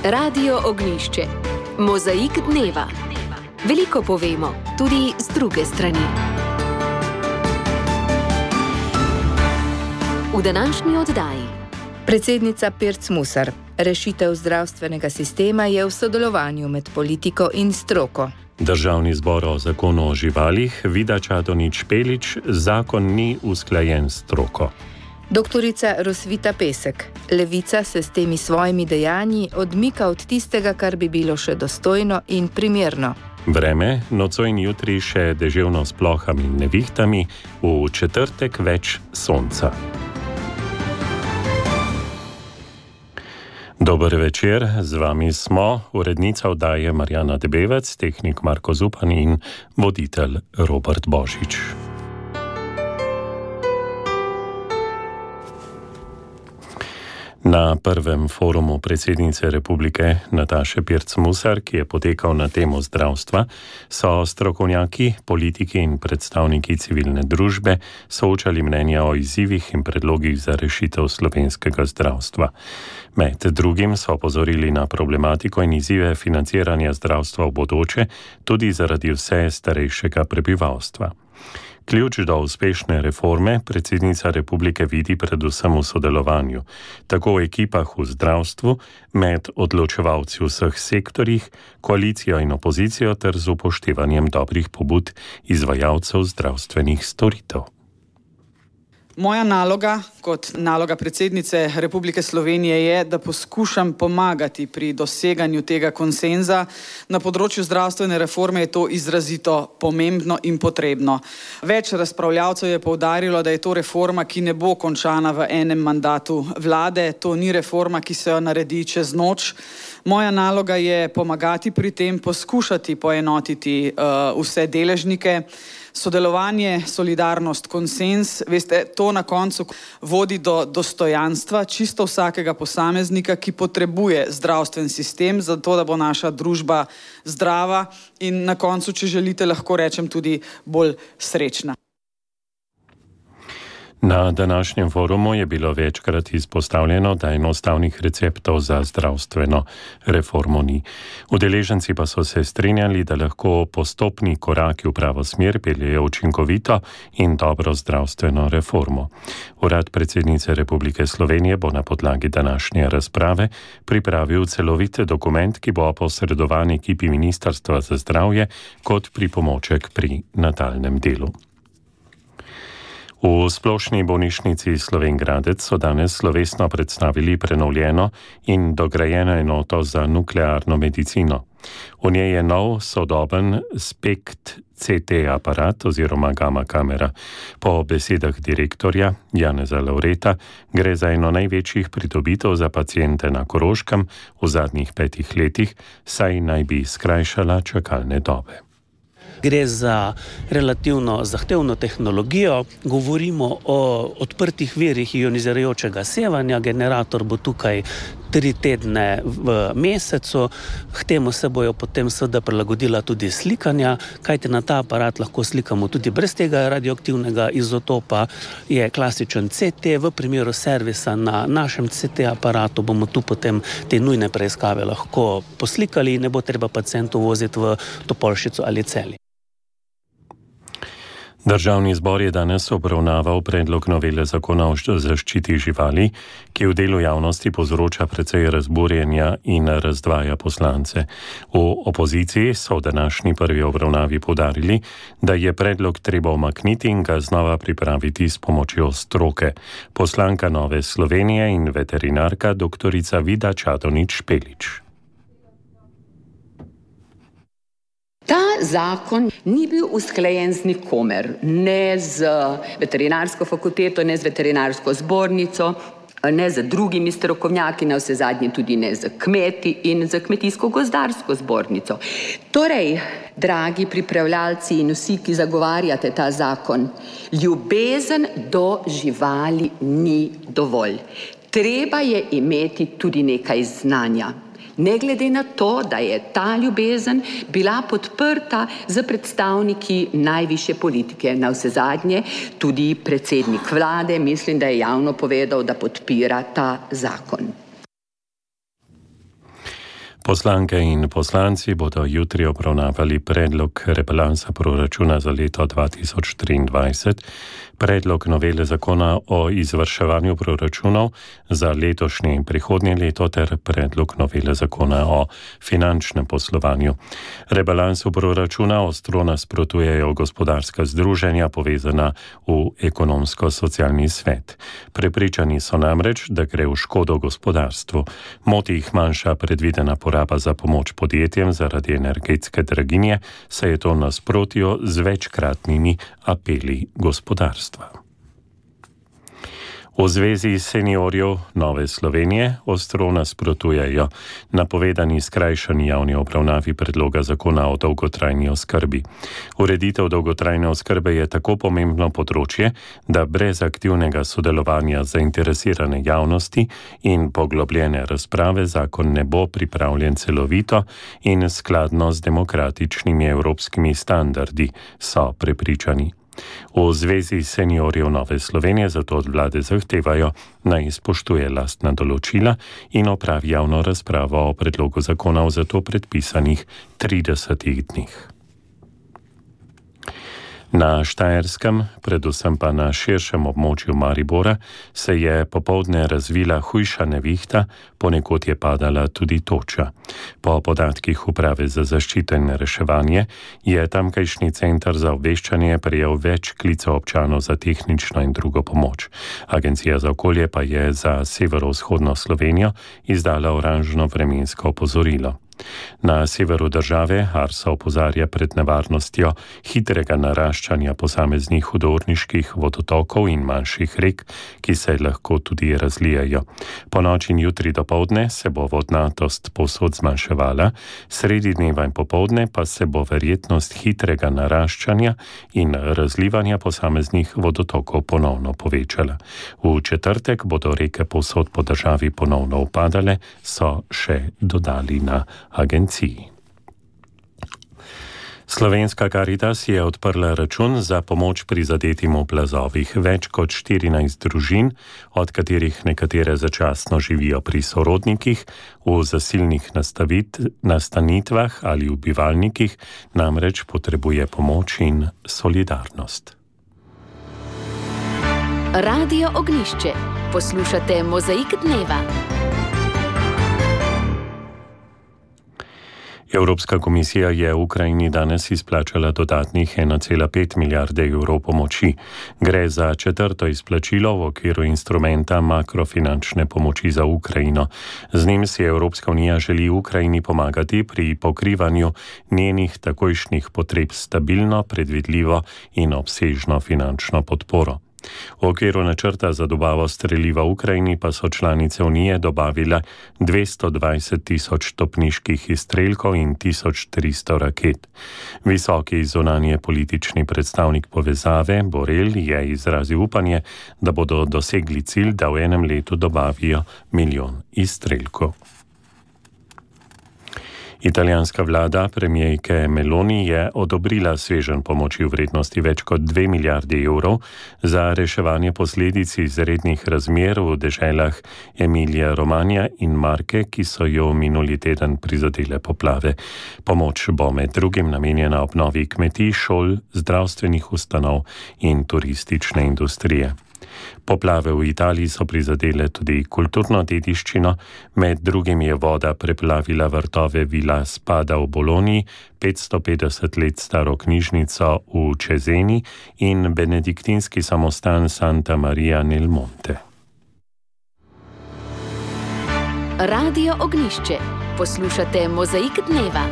Radio Ognjišče. Mozaik dneva. Veliko povemo, tudi z druge strani. V današnji oddaji. Predsednica Pirc Musar. Rešitev zdravstvenega sistema je v sodelovanju med politiko in stroko. Državni zbor o zakonu o živalih, Vida Čadonič Špelič, zakon ni usklajen s stroko. Doktorica Rosvita Pesek. Levica se s temi svojimi dejanji odmika od tistega, kar bi bilo še dostojno in primerno. Vreme, nocoj in jutri še deževno s plohami in nevihtami, v četrtek več sonca. Dober večer, z vami smo, urednica oddaje Marjana Debevec, tehnik Marko Zupan in voditelj Robert Božič. Na prvem forumu predsednice republike Nataše Pirc Musar, ki je potekal na temo zdravstva, so strokovnjaki, politiki in predstavniki civilne družbe soočali mnenja o izzivih in predlogih za rešitev slovenskega zdravstva. Med drugim so opozorili na problematiko in izzive financiranja zdravstva v bodoče, tudi zaradi vse starejšega prebivalstva. Ključ do uspešne reforme predsednica republike vidi predvsem v sodelovanju, tako v ekipah v zdravstvu, med odločevalci v vseh sektorjih, koalicijo in opozicijo ter z upoštevanjem dobrih pobud izvajalcev zdravstvenih storitev. Moja naloga kot naloga predsednice Republike Slovenije je, da poskušam pomagati pri doseganju tega konsenza. Na področju zdravstvene reforme je to izrazito pomembno in potrebno. Več razpravljavcev je poudarilo, da je to reforma, ki ne bo končana v enem mandatu vlade. To ni reforma, ki se jo naredi čez noč. Moja naloga je pomagati pri tem, poskušati poenotiti vse deležnike. Sodelovanje, solidarnost, konsens, veste, to na koncu vodi do dostojanstva čisto vsakega posameznika, ki potrebuje zdravstven sistem, zato da bo naša družba zdrava in na koncu, če želite, lahko rečem tudi bolj srečna. Na današnjem forumu je bilo večkrat izpostavljeno, da enostavnih receptov za zdravstveno reformo ni. Udeleženci pa so se strinjali, da lahko postopni koraki v pravo smer peljejo učinkovito in dobro zdravstveno reformo. Urad predsednice Republike Slovenije bo na podlagi današnje razprave pripravil celovit dokument, ki bo posredovan ekipi Ministrstva za zdravje kot pripomoček pri nadaljnjem delu. V splošni bolnišnici Slovenj Gradec so danes slovesno predstavili prenovljeno in dograjeno enoto za nuklearno medicino. V njej je nov, sodoben SPECT CT aparat oziroma gamma kamera. Po besedah direktorja Janeza Laureta gre za eno največjih pridobitev za paciente na Koroškem v zadnjih 5 letih, saj naj bi skrajšala čakalne dobe. Gre za relativno zahtevno tehnologijo, govorimo o odprtih virih ionizirajočega sevanja, generator bo tukaj 3 tedne v mesecu, k temu se bojo potem seveda prilagodila tudi slikanja, kajti na ta aparat lahko slikamo tudi brez tega radioaktivnega izotopa, je klasičen CT, v primeru servisa na našem CT aparatu bomo tu potem te nujne preiskave lahko poslikali in ne bo treba pacientu voziti v Topolšico ali Celje. Državni zbor je danes obravnaval predlog novele zakona o zaščiti živali, ki v delu javnosti povzroča precej razburjenja in razdvaja poslance. V opoziciji so v današnji prvi obravnavi poudarili, da je predlog treba umakniti in ga znova pripraviti s pomočjo stroke. Poslanka Nove Slovenije in veterinarka doktorica Vida Čadonič Špelič. Ta zakon ni bil usklajen z nikomer, ne z veterinarsko fakulteto, ne z veterinarsko zbornico, ne z drugimi strokovnjaki, na vse zadnje tudi ne z kmeti in z kmetijsko-gozdarsko zbornico. Torej, dragi pripravljalci in vsi, ki zagovarjate ta zakon, ljubezen do živali ni dovolj. Treba je imeti tudi nekaj znanja. Ne glede na to, da je ta ljubezen bila podprta z predstavniki najvišje politike, navsezadnje tudi predsednik vlade, mislim, da je javno povedal, da podpira ta zakon. Poslanke in poslanci bodo jutri obravnavali predlog rebalansa proračuna za leto 2023, predlog novele zakona o izvrševanju proračunov za letošnje in prihodnje leto ter predlog novele zakona o finančnem poslovanju. Rebalansu proračuna ostro nasprotujejo gospodarska združenja povezana v ekonomsko-socialni svet. Prepričani so namreč, da gre v škodo gospodarstvu. Moti jih manjša predvidena poraba za pomoč podjetjem zaradi energetske draginje, saj je to nasprotjo z večkratnimi apeli gospodarstva. V Zvezi seniorjev Nove Slovenije ostro nasprotujejo napovedani skrajšani javni obravnavi predloga zakona o dolgotrajni oskrbi. Ureditev dolgotrajne oskrbe je tako pomembno področje, da brez aktivnega sodelovanja zainteresirane javnosti in poglobljene razprave zakon ne bo pripravljen celovito in skladno z demokratičnimi evropskimi standardi, so prepričani. V Zvezi seniorjev Nove Slovenije zato od vlade zahtevajo, naj spoštuje lastna določila in opravi javno razpravo o predlogu zakona v zato predpisanih 30 dneh. Na Štajerskem, predvsem pa na širšem območju Maribora, se je popoldne razvila hujša nevihta, ponekod je padala tudi toča. Po podatkih Uprave za zaščito in reševanje je tamkajšnji center za obveščanje prejel več klicev občanov za tehnično in drugo pomoč. Agencija za okolje pa je za severovzhodno Slovenijo izdala oranžno vremensko opozorilo. Na severu države Arso opozarja pred nevarnostjo hitrega naraščanja posameznih hudourniških vodotokov in manjših rek, ki se lahko tudi razlijajo. Po noči in jutri dopoldne se bo vodnatost povsod zmanjševala, sredi dneva in popoldne pa se bo verjetnost hitrega naraščanja in razlivanja posameznih vodotokov ponovno povečala. V četrtek bodo reke povsod po državi ponovno upadale, so še dodali na agenciji. Slovenska Karitas je odprla račun za pomoč prizadetim v plazovih. Več kot 14 družin, od katerih nekatere začasno živijo pri sorodnikih, v zasilnih nastanitvah ali v bivalnikih, namreč potrebuje pomoč in solidarnost. Radio Ognjišče. Poslušate Mozaik dneva. Evropska komisija je Ukrajini danes izplačala dodatnih 1,5 milijarde evrov pomoči. Gre za četrto izplačilo v okviru instrumenta makrofinančne pomoči za Ukrajino. Z njim si Evropska unija želi Ukrajini pomagati pri pokrivanju njenih takojšnjih potreb stabilno, predvidljivo in obsežno finančno podporo. V okviru načrta za dobavo streliva v Ukrajini pa so članice Unije dobavile 220.000 topniških izstrelkov in 1300 raket. Visoki zunanje politični predstavnik povezave Borrell je izrazil upanje, da bodo dosegli cilj, da v enem letu dobavijo 1 milijon izstrelkov. Italijanska vlada premijerke Meloni je odobrila sveženj pomoči v vrednosti več kot 2 milijarde evrov za reševanje posledic izrednih razmer v deželah Emilija-Romagna in Marke, ki so jo minuli teden prizadele poplave. Pomoč bo med drugim namenjena obnovi kmetij, šol, zdravstvenih ustanov in turistične industrije. Poplave v Italiji so prizadele tudi kulturno dediščino, med drugim je voda preplavila vrtove Villa Spada v Bologni, 550 let staro knjižnico v Ceseni in benediktinski samostan Santa Maria nel Monte. Radio Ognjišče. Poslušate Mozaik dneva.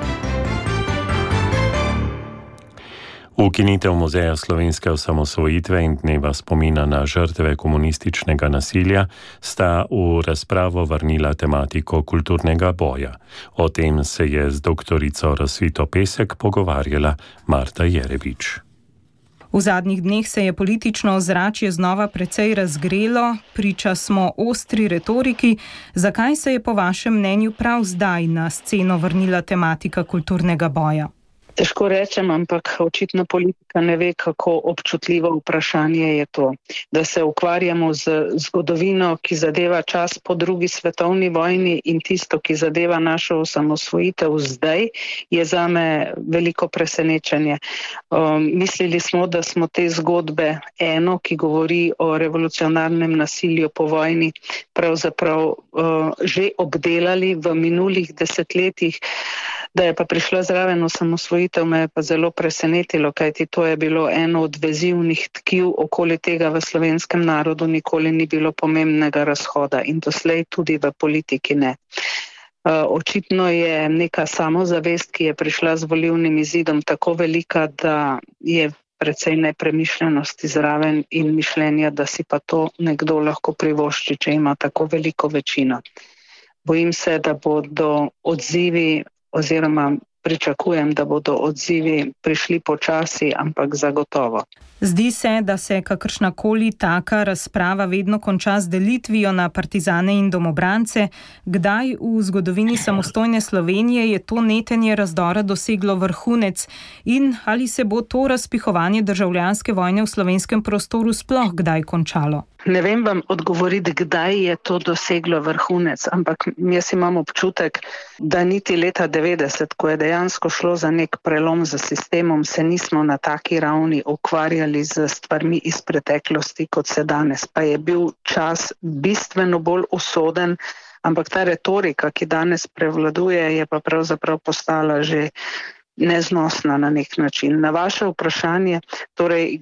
Ukinitev Muzeja slovenske osamosvojitve in dneva spomina na žrtve komunističnega nasilja sta v razpravo vrnila tematiko kulturnega boja. O tem se je z doktorico Rosvito Pesek pogovarjala Marta Jerevič. V zadnjih dneh se je politično ozračje znova precej razgrelo, priča smo ostri retoriki. Zakaj se je po vašem mnenju prav zdaj na sceno vrnila tematika kulturnega boja? Težko rečem, ampak očitno politika ne ve, kako občutljivo vprašanje je to. Da se ukvarjamo z zgodovino, ki zadeva čas po drugi svetovni vojni in tisto, ki zadeva našo osamosvojitev zdaj, je zame veliko presenečenje. Mislili smo, da smo te zgodbe eno, ki govori o revolucionarnem nasilju po vojni, pravzaprav že obdelali v minulih desetletjih. Da je pa prišla zraven osamosvojitev, me je pa zelo presenetilo, kajti to je bilo eno od vezivnih tkiv okoli tega v slovenskem narodu, nikoli ni bilo pomembnega razhoda in doslej tudi v politiki ne. Očitno je neka samozavest, ki je prišla z volilnim izidom tako velika, da je precej nepremišljenosti zraven in mišljenja, da si pa to nekdo lahko privošči, če ima tako veliko večino. Bojim se, da bodo odzivi oziroma pričakujem, da bodo odzivi prišli počasi, ampak zagotovo. Zdi se, da se kakršnakoli taka razprava vedno konča z delitvijo na partizane in domobrance. Kdaj v zgodovini samostojne Slovenije je to netenje razdora doseglo vrhunec in ali se bo to razpihovanje državljanske vojne v slovenskem prostoru sploh kdaj končalo? Ne vem vam odgovoriti, kdaj je to doseglo vrhunec, ampak jaz imam občutek, da niti leta 90, ko je dejansko šlo za nek prelom za sistemom, se nismo na taki ravni ukvarjali z stvarmi iz preteklosti, kot se danes. Pa je bil čas bistveno bolj usoden, ampak ta retorika, ki danes prevladuje, je pa pravzaprav postala že neznosna na nek način. Na vaše vprašanje, torej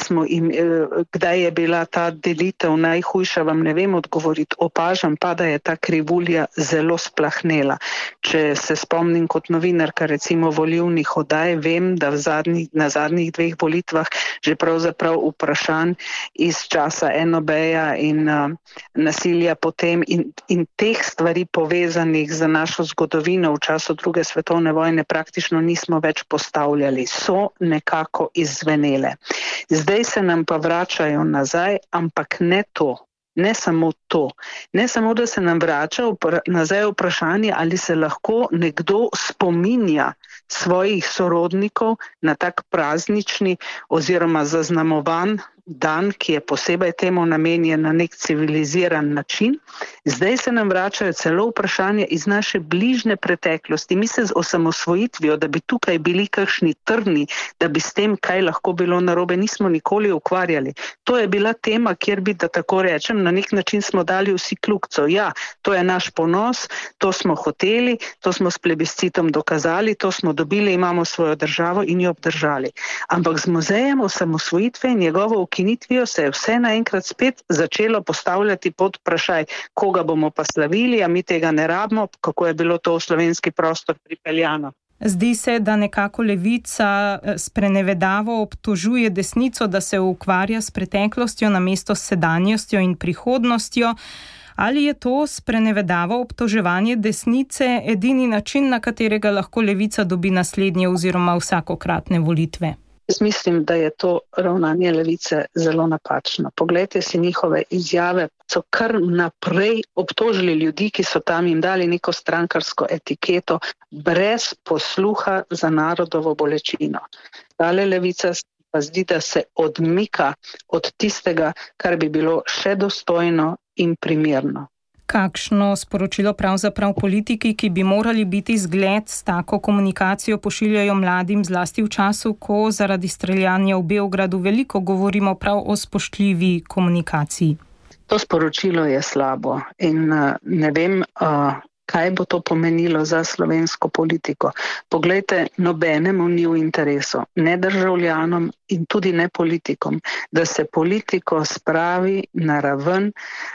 kdaj je bila ta delitev najhujša, vam ne vem odgovoriti. Opažam pa, da je ta krivulja zelo splahnela. Če se spomnim kot novinarka recimo volilnih oddaj, vem, da na zadnjih 2 volitvah že pravzaprav vprašanj iz časa NOB-ja in nasilja potem in teh stvari povezanih z našo zgodovino v času druge svetovne vojne praktično nismo več postavljali, so nekako izzvenele. Zdaj se nam pa vračajo nazaj, ampak ne to. Ne samo to. Ne samo, da se nam vrača nazaj vprašanje, ali se lahko nekdo spominja svojih sorodnikov na tak praznični oziroma zaznamovan dan, ki je posebej temu namenjen na nek civiliziran način. Zdaj se nam vračajo celo vprašanje iz naše bližnje preteklosti. Mi se z osamosvojitvijo, da bi tukaj bili kakšni trni, da bi s tem, kaj lahko bilo narobe, nismo nikoli ukvarjali. To je bila tema, kjer bi, da tako rečem, na nek način smo dali vsi kljukco. Ja, to je naš ponos, to smo hoteli, to smo s plebiscitom dokazali, to smo dobili, imamo svojo državo in jo obdržali. Ampak z muzejem osamosvojitve in njegovo ukinitvijo se je vse naenkrat spet začelo postavljati pod vprašaj, koga bomo pa slavili, a mi tega ne rabimo, kako je bilo to v slovenski prostor pripeljano. Zdi se, da nekako levica sprenevedavo obtožuje desnico, da se ukvarja s preteklostjo namesto s sedanjostjo in prihodnostjo. Ali je to sprenevedavo obtoževanje desnice edini način, na katerega lahko levica dobi naslednje oziroma vsakokratne volitve? Jaz mislim, da je to ravnanje levice zelo napačno. Poglejte si njihove izjave, so kar naprej obtožili ljudi, ki so tam jim dali neko strankarsko etiketo, brez posluha za narodovo bolečino. Tale levica pa zdi, da se odmika od tistega, kar bi bilo še dostojno in primerno. Kakšno sporočilo pravzaprav politiki, ki bi morali biti zgled s tako komunikacijo, pošiljajo mladim zlasti v času, ko zaradi streljanja v Beogradu veliko govorimo prav o spoštljivi komunikaciji? To sporočilo je slabo in ne vem, kaj bo to pomenilo za slovensko politiko. Poglejte, nobenemu ni v interesu, ne državljanom in tudi ne politikom, da se politiko spravi na raven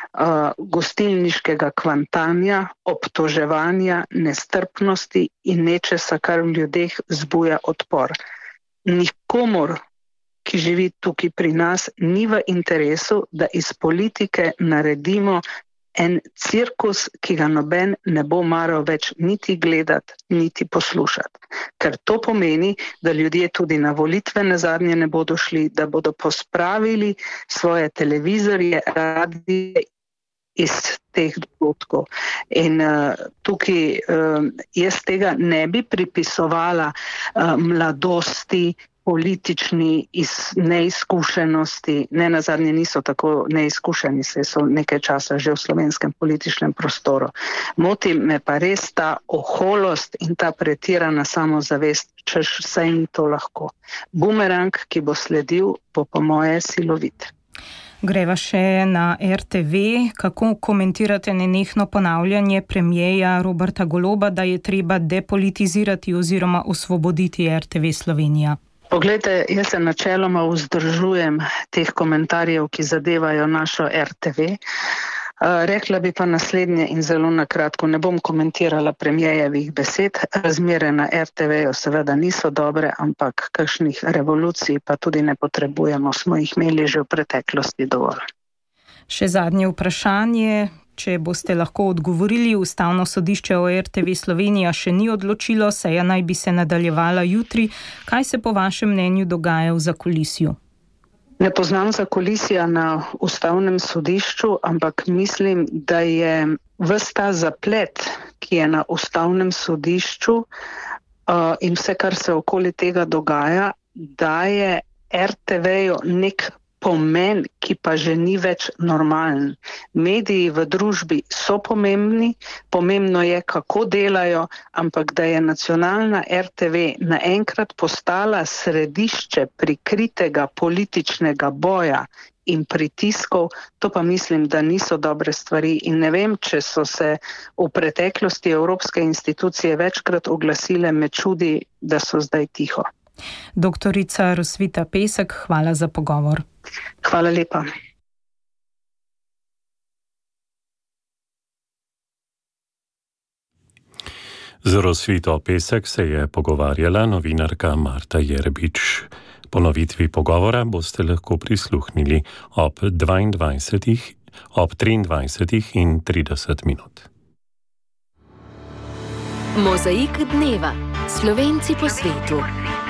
gostilniškega kvantanja, obtoževanja, nestrpnosti in nečesa, kar v ljudeh vzbuja odpor. Nikomur, ki živi tukaj pri nas, ni v interesu, da iz politike naredimo en cirkus, ki ga noben ne bo maral več niti gledati, niti poslušati. Ker to pomeni, da ljudje tudi na volitve nazadnje ne bodo šli, da bodo pospravili svoje televizorje, radije iz teh dogodkov. In tukaj jaz tega ne bi pripisovala mladosti, politični neizkušenosti, ne nazadnje niso tako neizkušeni, saj so nekaj časa že v slovenskem političnem prostoru. Moti me pa res ta oholost in ta pretirana samozavest, češ saj ni to lahko. Bumerang, ki bo sledil, bo po moje silovit. Greva še na RTV. Kako komentirate nenehno ponavljanje premierja Roberta Goloba, da je treba depolitizirati oziroma osvoboditi RTV Slovenija? Poglejte, jaz se načeloma vzdržujem teh komentarjev, ki zadevajo našo RTV. Rekla bi pa naslednje in zelo na kratko, ne bom komentirala premierjevih besed. Razmere na RTV-ju seveda niso dobre, ampak kakšnih revolucij pa tudi ne potrebujemo, smo jih imeli že v preteklosti dovolj. Še zadnje vprašanje. Če boste lahko odgovorili, Ustavno sodišče o RTV Slovenija še ni odločilo, seja naj bi se nadaljevala jutri. Kaj se po vašem mnenju dogaja v zakulisju? Ne poznam zakulisja na Ustavnem sodišču, ampak mislim, da je ves ta zaplet, ki je na Ustavnem sodišču in vse, kar se okoli tega dogaja, daje RTV-ju nek pomen, ki pa že ni več normalen. Mediji v družbi so pomembni, pomembno je, kako delajo, ampak da je nacionalna RTV naenkrat postala središče prikritega političnega boja in pritiskov, to pa mislim, da niso dobre stvari in ne vem, če so se v preteklosti evropske institucije večkrat oglasile, me čudi, da so zdaj tiho. Doktorica Rosvita Pesek, hvala za pogovor. Hvala lepa. Z Rosvito Pesek se je pogovarjala novinarka Marta Jerbič. Ponovitvi pogovora boste lahko prisluhnili ob 23:30. Mozaik dneva. Slovenci po svetu.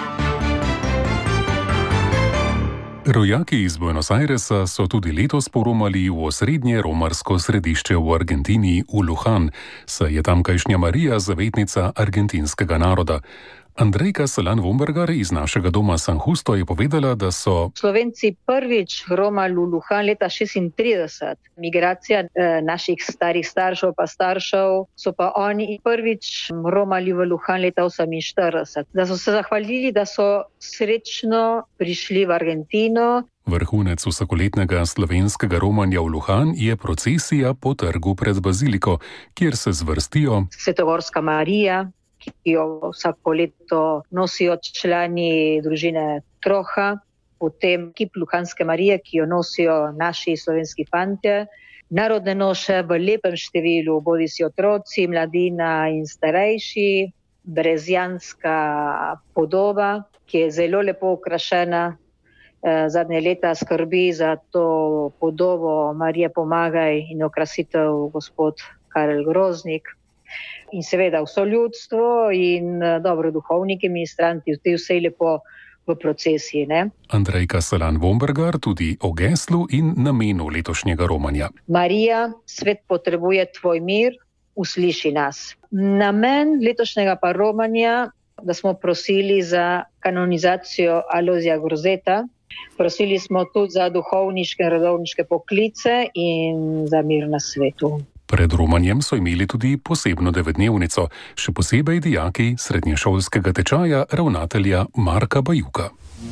Rojaki iz Buenos Airesa so tudi letos poromali v osrednje romarsko središče v Argentini, v Luján, saj je tamkajšnja Marija zavetnica argentinskega naroda. Andrejka Salan-Vombergar iz našega doma San Justo je povedala, da so Slovenci prvič romali v Luján leta 1936. Migracija naših starih staršev pa staršev so pa oni prvič romali v Luján leta 1948. Da so se zahvalili, da so srečno prišli v Argentino. Vrhunec vsakoletnega slovenskega romanja v Luján je procesija po trgu pred baziliko, kjer se zvrstijo Svetogorska Marija, ki jo vsako leto nosijo člani družine Troha, potem kip Lujánske Marije, ki jo nosijo naši slovenski fantje, narodne noše v lepem številu, bodisi otroci, mladina in starejši, brezjanska podoba, ki je zelo lepo okrašena. Zadnje leta skrbi za to podobo Marije Pomagaj in okrasitev gospod Karel Groznik. In seveda vso ljudstvo in dobro duhovniki, ministranti, vse lepo v procesiji. Ne? Andrejka Salan-Vombergar tudi o geslu in namenu letošnjega romanja. Marija, svet potrebuje tvoj mir, usliši nas. Namen letošnjega pa romanja, da smo prosili za kanonizacijo Alojzija Grozeta, prosili smo tudi za duhovniške in redovniške poklice in za mir na svetu. Pred romanjem so imeli tudi posebno 9-dnevnico, še posebej dijaki srednješolskega tečaja ravnatelja Marka Bajuka.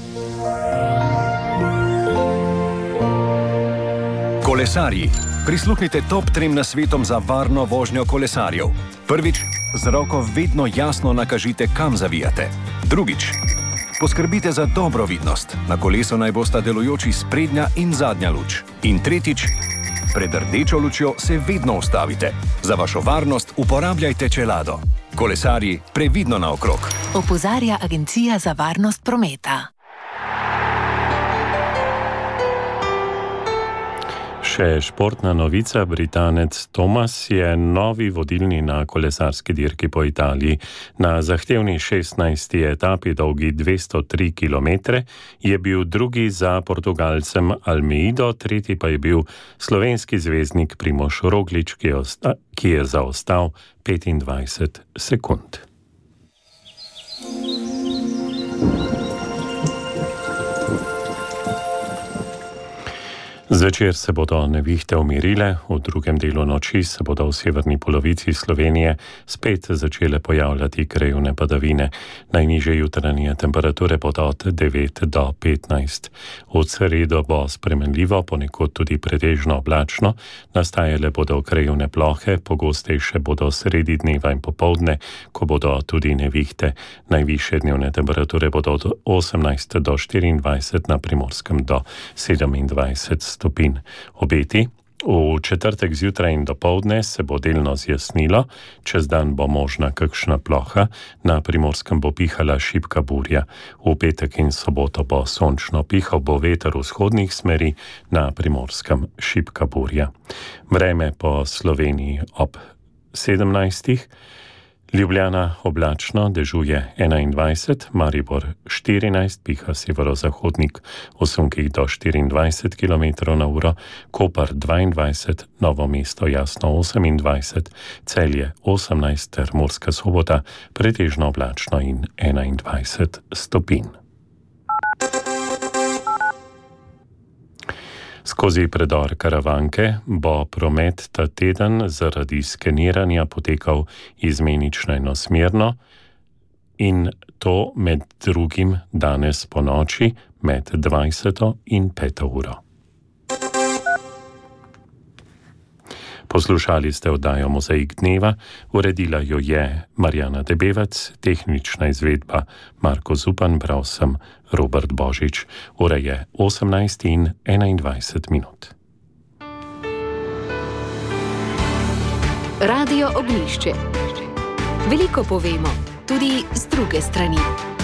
Kolesarji. Prisluhnite top 3 nasvetom za varno vožnjo kolesarjev. Prvič, z roko vedno jasno nakažite, kam zavijate. Drugič, poskrbite za dobro vidnost. Na kolesu naj bosta delujoči sprednja in zadnja luč. In tretjič, pred rdečo lučjo se vedno ustavite. Za vašo varnost uporabljajte čelado. Kolesarji, previdno naokrog. Opozarja Agencija za varnost prometa. Še športna novica, Britanec Thomas je novi vodilni na kolesarski dirki po Italiji. Na zahtevni 16. etapi dolgi 203 km je bil drugi za Portugalcem Almeido, tretji pa je bil slovenski zvezdnik Primož Roglič, ki je zaostal 25 sekund. Zvečer se bodo nevihte umirile, v drugem delu noči se bodo v severni polovici Slovenije spet začele pojavljati krajevne padavine. Najnižje jutranje temperature bodo od 9 do 15. V sredo bo spremenljivo, ponekod tudi pretežno oblačno, nastajale bodo krajevne plohe, pogostejše bodo sredi dneva in popoldne, ko bodo tudi nevihte. Najvišje dnevne temperature bodo od 18 do 24, na Primorskem do 27 stopinj. Obeti. V četrtek zjutraj in dopoldne se bo delno zjasnilo, čez dan bo možna kakšna ploha, na Primorskem bo pihala šibka burja. V petek in soboto bo sončno, pihal bo veter vzhodnih smeri, na Primorskem šibka burja. Vreme po Sloveniji ob 17. Ljubljana oblačno, dežuje 21, Maribor 14, piha severozahodnik v sunkih do 24 km/h, Koper 22, Novo mesto jasno 28, Celje 18 ter Murska Sobota pretežno oblačno in 21 stopinj. Skozi predor Karavanke bo promet ta teden zaradi skeniranja potekal izmenično enosmerno, in to med drugim danes ponoči med 20. in 5. uro. Poslušali ste oddajo Mozaik dneva, uredila jo je Marjana Debevec, tehnična izvedba Marko Zupan, bral sem Robert Božič. Ura je 18 in 21 minut. Radio Ognjišče. Veliko povemo, tudi z druge strani.